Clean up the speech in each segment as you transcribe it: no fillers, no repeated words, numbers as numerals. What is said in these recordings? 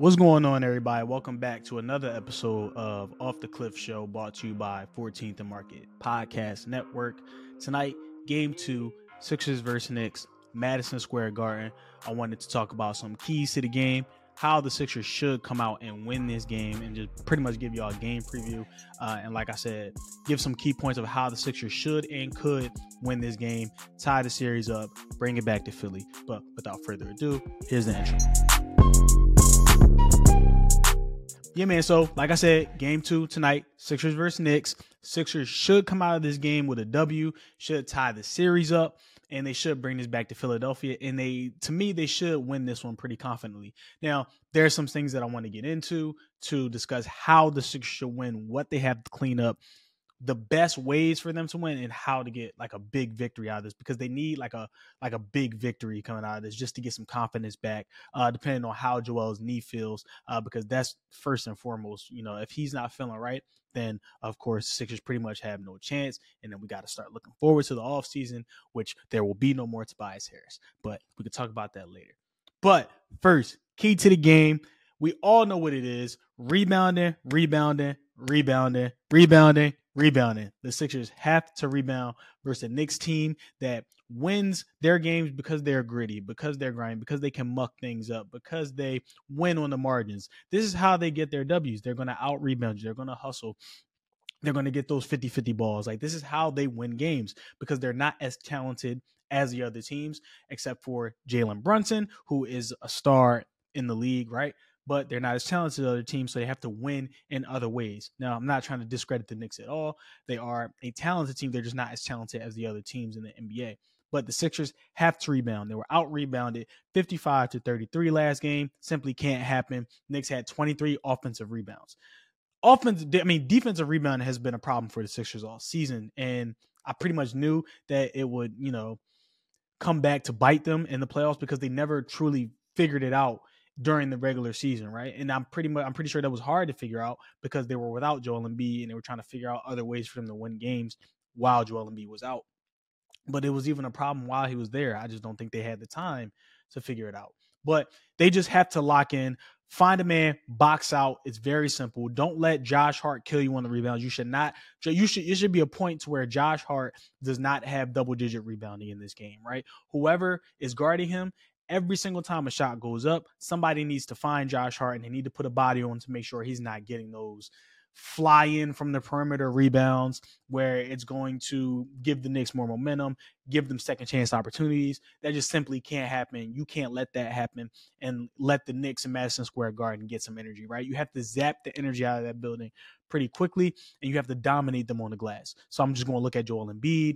What's going on, everybody? Welcome back to another episode of Off the Cliff Show, brought to you by 14th and Market Podcast Network. Tonight, Game 2, Sixers versus Knicks, Madison Square Garden. I wanted to talk about some keys to the game, how the Sixers should come out and win this game, and just pretty much give y'all a game preview. And like I said, give some key points of how the Sixers should and could win this game, tie the series up, bring it back to Philly. But without further ado, here's the intro. Yeah, man. So, like I said, game 2 tonight, Sixers versus Knicks. Sixers should come out of this game with a W, should tie the series up, and they should bring this back to Philadelphia. And to me, they should win this one pretty confidently. Now, there are some things that I want to get into to discuss how the Sixers should win, what they have to clean up, the best ways for them to win, and how to get like a big victory out of this, because they need like a big victory coming out of this just to get some confidence back, depending on how Joel's knee feels, because that's first and foremost. If he's not feeling right, then of course Sixers pretty much have no chance, and then we got to start looking forward to the offseason, which there will be no more Tobias Harris, but we could talk about that later. But first, key to the game. We all know what it is: rebounding. The Sixers have to rebound versus a Knicks team that wins their games because they're gritty, because they're grinding, because they can muck things up, because they win on the margins. This is how they get their W's. They're going to out-rebound you. They're going to hustle. They're going to get those 50-50 balls. Like, this is how they win games, because they're not as talented as the other teams, except for Jalen Brunson, who is a star in the league, right? But they're not as talented as other teams, so they have to win in other ways. Now, I'm not trying to discredit the Knicks at all. They are a talented team. They're just not as talented as the other teams in the NBA. But the Sixers have to rebound. They were out-rebounded 55-33 last game. Simply can't happen. Knicks had 23 offensive rebounds. Defensive rebounding has been a problem for the Sixers all season, and I pretty much knew that it would, come back to bite them in the playoffs, because they never truly figured it out during the regular season, right? And I'm pretty sure that was hard to figure out, because they were without Joel Embiid and they were trying to figure out other ways for them to win games while Joel Embiid was out. But it was even a problem while he was there. I just don't think they had the time to figure it out. But they just have to lock in, find a man, box out. It's very simple. Don't let Josh Hart kill you on the rebounds. It should be a point to where Josh Hart does not have double-digit rebounding in this game, right? Whoever is guarding him, every single time a shot goes up, somebody needs to find Josh Hart, and they need to put a body on to make sure he's not getting those fly in from the perimeter rebounds where it's going to give the Knicks more momentum, give them second chance opportunities. That just simply can't happen. You can't let that happen and let the Knicks in Madison Square Garden get some energy, right? You have to zap the energy out of that building pretty quickly, and you have to dominate them on the glass. So I'm just going to look at Joel Embiid,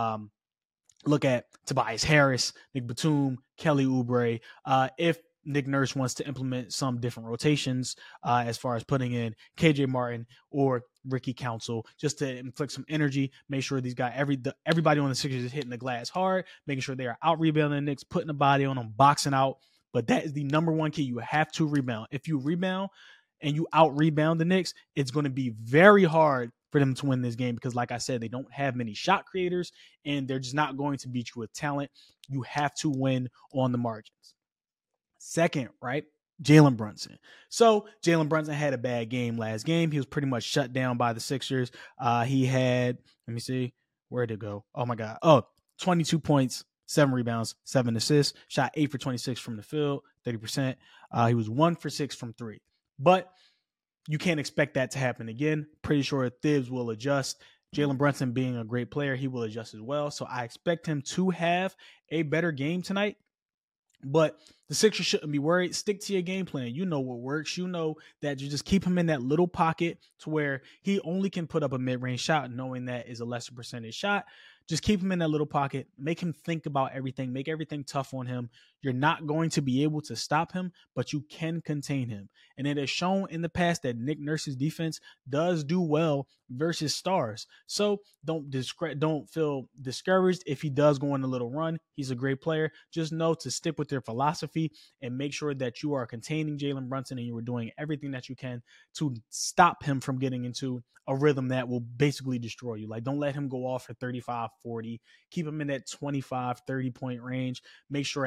look at Tobias Harris, Nick Batum, Kelly Oubre. If Nick Nurse wants to implement some different rotations, as far as putting in KJ Martin or Ricky Council, just to inflict some energy, make sure these guys, everybody on the Sixers is hitting the glass hard, making sure they are out rebounding the Knicks, putting a body on them, boxing out. But that is the number one key. You have to rebound. If you rebound and you out rebound the Knicks, it's going to be very hard for them to win this game, because like I said, they don't have many shot creators, and they're just not going to beat you with talent. You have to win on the margins. Second, right? Jalen Brunson. So Jalen Brunson had a bad game last game. He was pretty much shut down by the Sixers. He had, let me see, where'd it go? Oh my God. 22 points, 7 rebounds, 7 assists, shot 8 for 26 from the field, 30%. He was 1 for 6 from 3. But you can't expect that to happen again. Pretty sure Thibs will adjust. Jalen Brunson being a great player, he will adjust as well. So I expect him to have a better game tonight. But the Sixers shouldn't be worried. Stick to your game plan. You know what works. You know that you just keep him in that little pocket to where he only can put up a mid-range shot, knowing that is a lesser percentage shot. Just keep him in that little pocket. Make him think about everything. Make everything tough on him. You're not going to be able to stop him, but you can contain him. And it has shown in the past that Nick Nurse's defense does do well versus stars. So don't feel discouraged if he does go on a little run. He's a great player. Just know to stick with their philosophy and make sure that you are containing Jalen Brunson, and you are doing everything that you can to stop him from getting into a rhythm that will basically destroy you. Like, don't let him go off for 35, 40. Keep him in that 25, 30 point range. Make sure every shot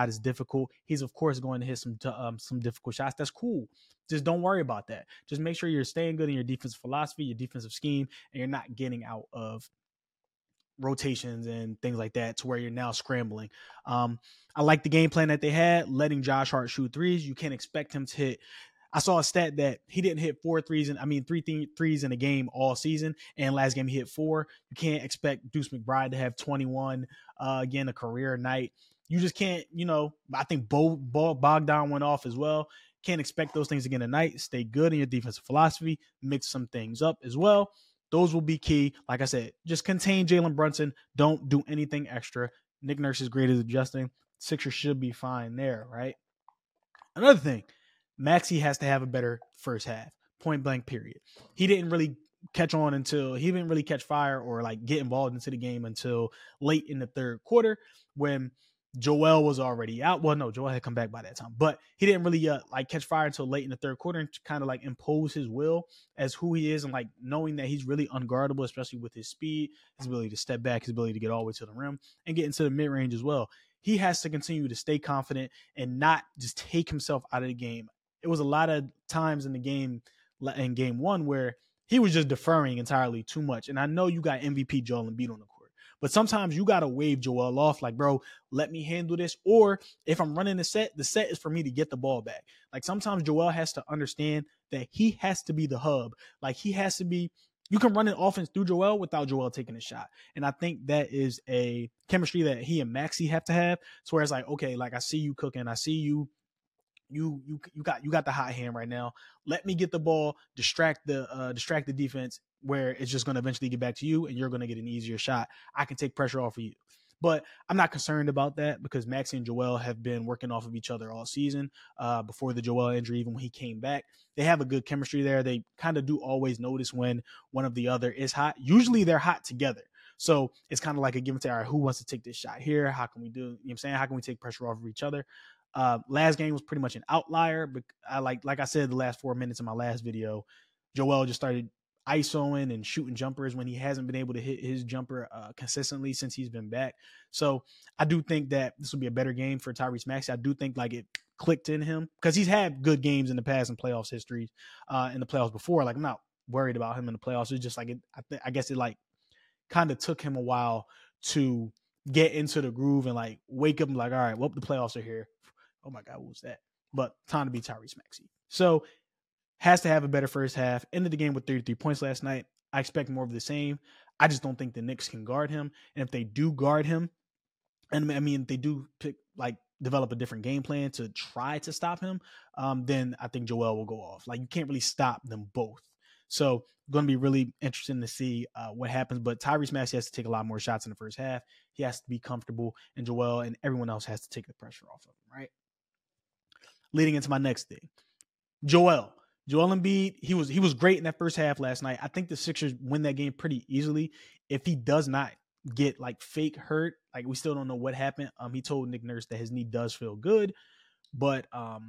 shot is difficult. He's of course going to hit some difficult shots. That's cool. Just don't worry about that. Just make sure you're staying good in your defensive philosophy, your defensive scheme, and you're not getting out of rotations and things like that to where you're now scrambling. I like the game plan that they had, letting Josh Hart shoot threes. You can't expect him to hit. I saw a stat that he didn't hit three threes in a game all season, and last game he hit 4. You can't expect Deuce McBride to have 21 again, a career night. You just can't, I think Bogdan went off as well. Can't expect those things again tonight. Stay good in your defensive philosophy, mix some things up as well. Those will be key. Like I said, just contain Jalen Brunson. Don't do anything extra. Nick Nurse is great at adjusting. Sixers should be fine there, right? Another thing, Maxey has to have a better first half, point blank, period. He didn't really catch fire or like get involved into the game until late in the third quarter when Joel was already out. Well, no, Joel had come back by that time, but he didn't really catch fire until late in the third quarter and kind of like impose his will as who he is and like knowing that he's really unguardable, especially with his speed, his ability to step back, his ability to get all the way to the rim and get into the mid range as well. He has to continue to stay confident and not just take himself out of the game. It was a lot of times in game one where he was just deferring entirely too much. And I know you got MVP Joel Embiid on the court, but sometimes you got to wave Joel off like, bro, let me handle this. Or if I'm running the set is for me to get the ball back. Like sometimes Joel has to understand that he has to be the hub. Like he has to be, you can run an offense through Joel without Joel taking a shot. And I think that is a chemistry that he and Maxey have to have. So where it's like, okay, like I see you cooking. I see you got the hot hand right now. Let me get the ball, distract the defense where it's just going to eventually get back to you and you're going to get an easier shot. I can take pressure off of you. But I'm not concerned about that because Maxey and Joel have been working off of each other all season before the Joel injury, even when he came back. They have a good chemistry there. They kind of do always notice when one of the other is hot. Usually they're hot together. So it's kind of like a give and take. All right, who wants to take this shot here? How can we do, you know what I'm saying? How can we take pressure off of each other? Last game was pretty much an outlier, but like I said, the last 4 minutes of my last video, Joel just started ISOing and shooting jumpers when he hasn't been able to hit his jumper consistently since he's been back. So I do think that this will be a better game for Tyrese Maxey. I do think like it clicked in him because he's had good games in the past in playoffs history, in the playoffs before. Like I'm not worried about him in the playoffs. It's just like I guess it like kind of took him a while to get into the groove and like wake up and like, all right, well, the playoffs are here. Oh my God, what was that? But time to be Tyrese Maxey. So has to have a better first half. Ended the game with 33 points last night. I expect more of the same. I just don't think the Knicks can guard him. And if they do guard him, and I mean, they do develop a different game plan to try to stop him, then I think Joel will go off. Like you can't really stop them both. So going to be really interesting to see what happens. But Tyrese Maxey has to take a lot more shots in the first half. He has to be comfortable, and Joel and everyone else has to take the pressure off of him, right? Leading into my next thing, Joel Embiid, he was great in that first half last night. I think the Sixers win that game pretty easily if he does not get like fake hurt. Like we still don't know what happened. He told Nick Nurse that his knee does feel good, but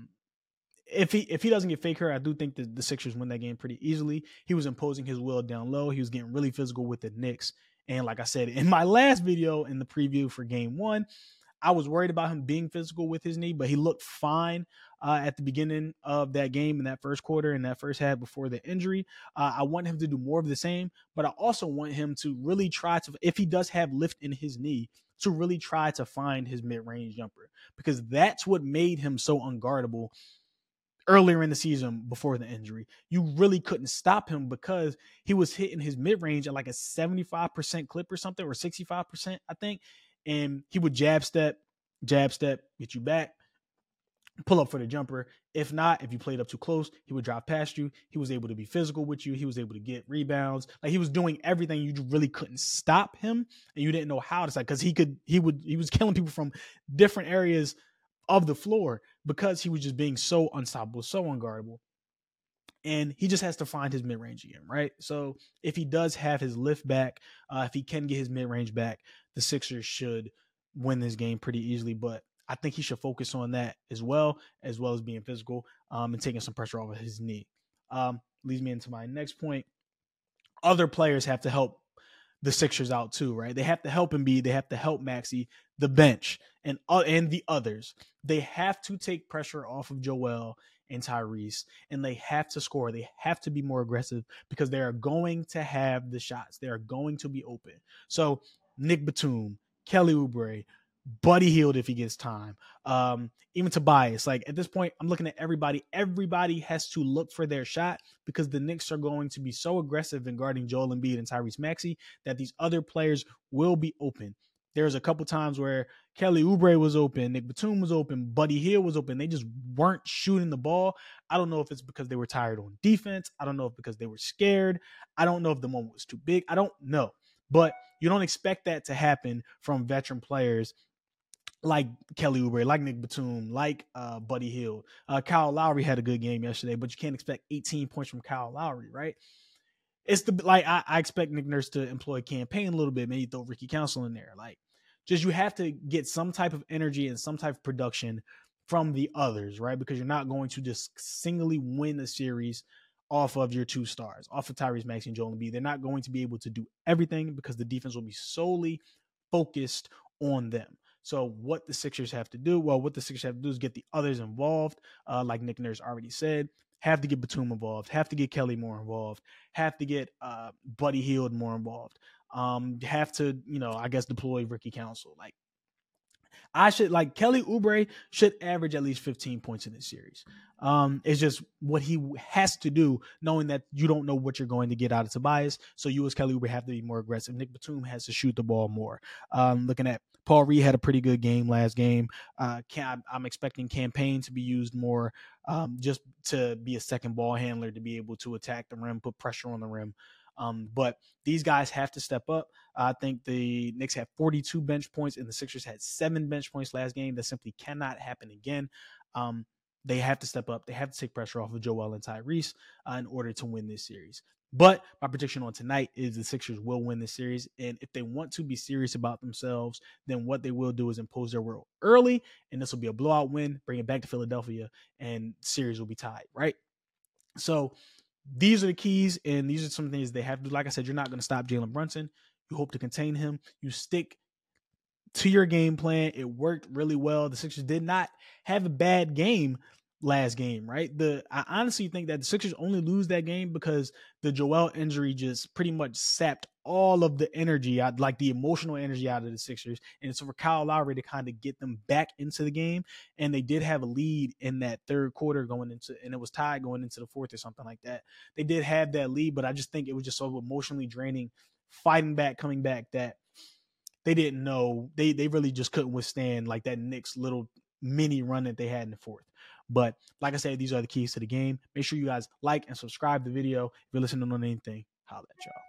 if he doesn't get fake hurt, I do think that the Sixers win that game pretty easily. He was imposing his will down low. He was getting really physical with the Knicks. And like I said in my last video in the preview for game 1, I was worried about him being physical with his knee, but he looked fine at the beginning of that game in that first quarter and that first half before the injury. I want him to do more of the same, but I also want him to really try to, if he does have lift in his knee, to really try to find his mid-range jumper because that's what made him so unguardable earlier in the season before the injury. You really couldn't stop him because he was hitting his mid-range at like a 75% clip or something, or 65%, I think. And he would jab step, get you back, pull up for the jumper. If not, if you played up too close, he would drive past you. He was able to be physical with you. He was able to get rebounds. Like he was doing everything. You really couldn't stop him, and you didn't know how to stop because he was killing people from different areas of the floor because he was just being so unstoppable, so unguardable. And he just has to find his mid-range again, right? So if he does have his lift back, if he can get his mid-range back, the Sixers should win this game pretty easily. But I think he should focus on that as well as being physical and taking some pressure off of his knee. Leads me into my next point. Other players have to help the Sixers out too, right? They have to help Embiid, they have to help Maxey, the bench, and the others. They have to take pressure off of Joel and Tyrese, and they have to score. They have to be more aggressive because they are going to have the shots. They are going to be open. So Nick Batum, Kelly Oubre, Buddy Hield if he gets time. Even Tobias. Like at this point, I'm looking at everybody. Everybody has to look for their shot because the Knicks are going to be so aggressive in guarding Joel Embiid and Tyrese Maxey that these other players will be open. There's a couple times where Kelly Oubre was open, Nick Batum was open, Buddy Hield was open. They just weren't shooting the ball. I don't know if it's because they were tired on defense. I don't know if because they were scared. I don't know if the moment was too big. I don't know. But you don't expect that to happen from veteran players like Kelly Oubre, like Nick Batum, like Buddy Hield. Kyle Lowry had a good game yesterday, but you can't expect 18 points from Kyle Lowry, right? It's the like I expect Nick Nurse to employ campaign a little bit, maybe throw Ricky Council in there. Like, just you have to get some type of energy and some type of production from the others, right? Because you're not going to just singly win a series off of your two stars, off of Tyrese Maxey and Joel Embiid. They're not going to be able to do everything because the defense will be solely focused on them. So what the Sixers have to do, what the Sixers have to do is get the others involved, like Nick Nurse already said. Have to get Batum involved, have to get Kelly more involved, have to get Buddy Hield more involved, have to, I guess deploy Ricky Council. Like Kelly Oubre should average at least 15 points in this series. It's just what he has to do, knowing that you don't know what you're going to get out of Tobias. So you as Kelly Oubre have to be more aggressive. Nick Batum has to shoot the ball more. Looking at Paul Reed had a pretty good game last game. I'm expecting Campaign to be used more, just to be a second ball handler, to be able to attack the rim, put pressure on the rim. But these guys have to step up. I think the Knicks had 42 bench points and the Sixers had 7 bench points last game. That simply cannot happen again. They have to step up. They have to take pressure off of Joel and Tyrese in order to win this series. But my prediction on tonight is the Sixers will win this series. And if they want to be serious about themselves, then what they will do is impose their will early. And this will be a blowout win, bring it back to Philadelphia, and series will be tied, right? So these are the keys, and these are some things they have to do. Like I said, you're not going to stop Jalen Brunson. You hope to contain him. You stick to your game plan. It worked really well. The Sixers did not have a bad game last game, right? I honestly think that the Sixers only lose that game because the Joel injury just pretty much sapped all of the energy out, like the emotional energy out of the Sixers. And so for Kyle Lowry to kind of get them back into the game, and they did have a lead in that third quarter going into, and it was tied going into the fourth or something like that. They did have that lead, but I just think it was just so emotionally draining, fighting back, coming back, that they didn't know. They really just couldn't withstand like that Knicks little mini run that they had in the fourth. But like I said, these are the keys to the game. Make sure you guys like and subscribe the video. If you're listening on anything, holla at y'all.